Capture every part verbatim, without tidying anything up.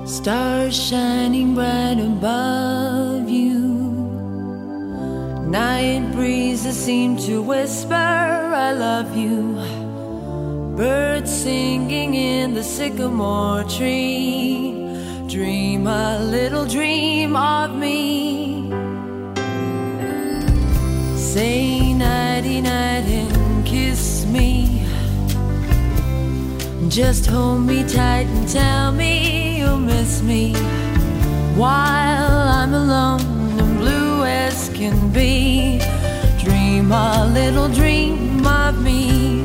Stars shining bright above you. Night breezes seem to whisper, I love you. Birds singing in the sycamore tree. Dream a little dream of me. Say nighty night and kiss me. Just hold me tight and tell me you'll miss me while I'm alone and blue as can be. Dream a little dream of me.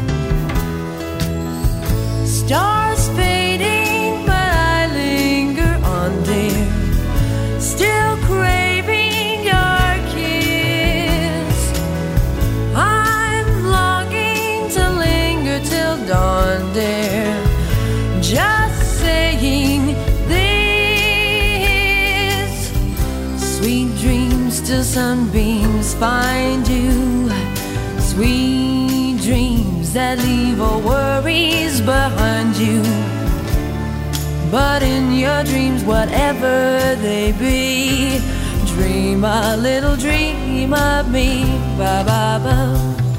Stars fading, but I linger on, dear, still craving your kiss. I'm longing to linger till dawn, dear, just saying this. Sweet dreams till sunbeams find you. Sweet dreams that leave all worries behind you. But in your dreams, whatever they be, dream a little dream of me. Ba ba ba.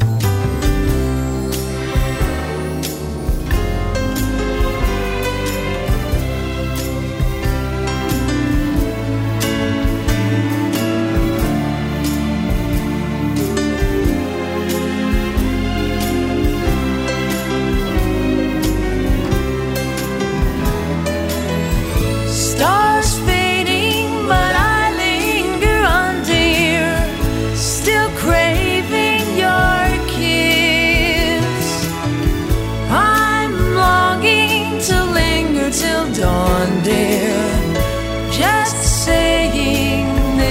Till dawn, dear, just saying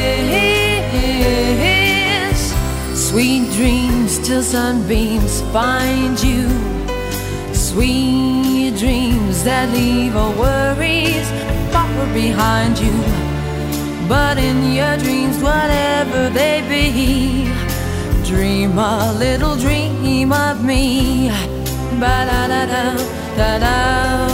this. Sweet dreams till sunbeams find you. Sweet dreams that leave all worries far behind you. But in your dreams, whatever they be, dream a little dream of me. Ba da da da da da.